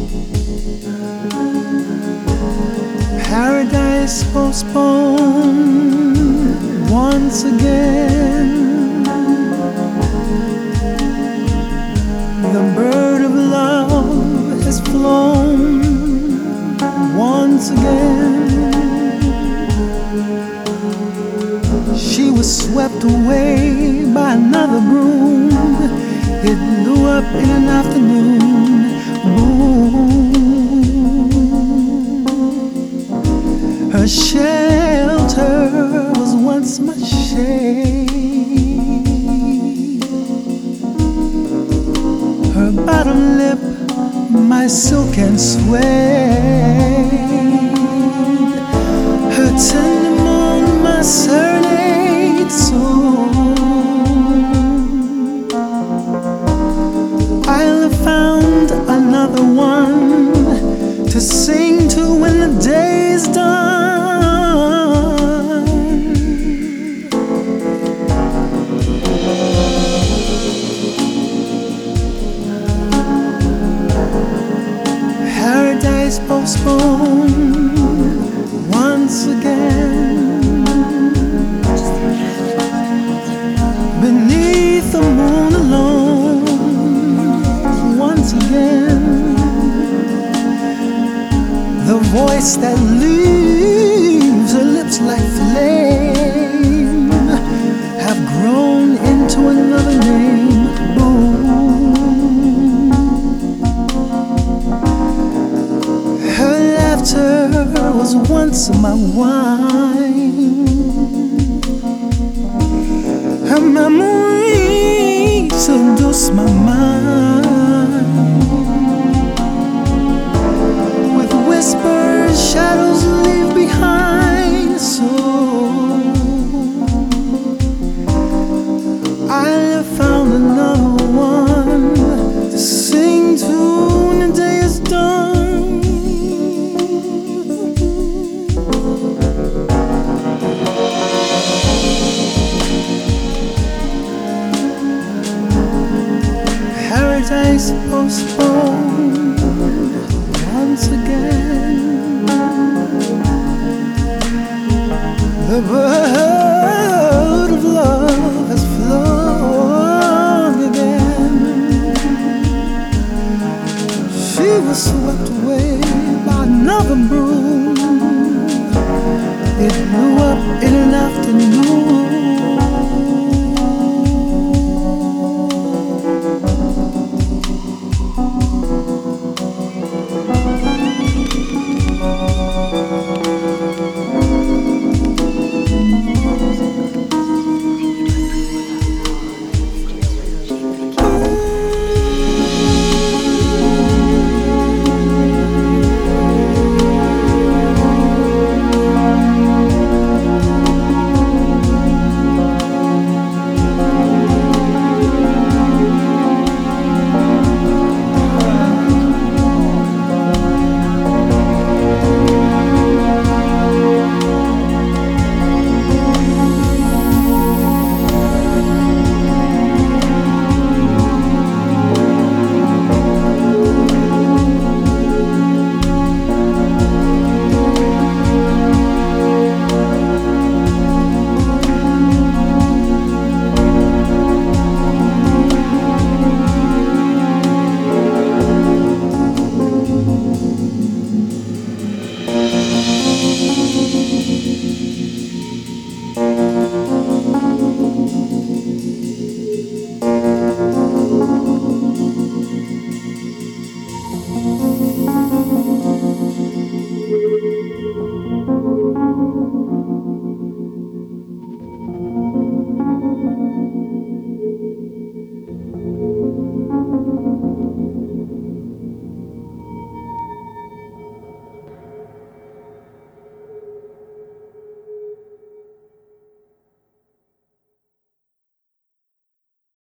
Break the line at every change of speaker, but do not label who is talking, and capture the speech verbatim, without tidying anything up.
Paradise postponed once again. The bird of love has flown once again. She was swept away by another broom. It blew up in an afternoon. Boom. Her shelter was once my shade. Her bottom lip, my silken suede. Her tender moan, my serenade song. I'll have found another one to sing to when the day's done. Paradise postponed once again. Beneath the moon alone, once again. The voice that leaves her lips like flame have grown into another name. Boom. Her laughter was once my wine. Her memory seduced my mind. With whispers, shadows leave behind. So I have found another one to sing to when the day is done. Paradise postponed once again. The bird of love has flown again. She was swept away by another broom. It blew up in an afternoon.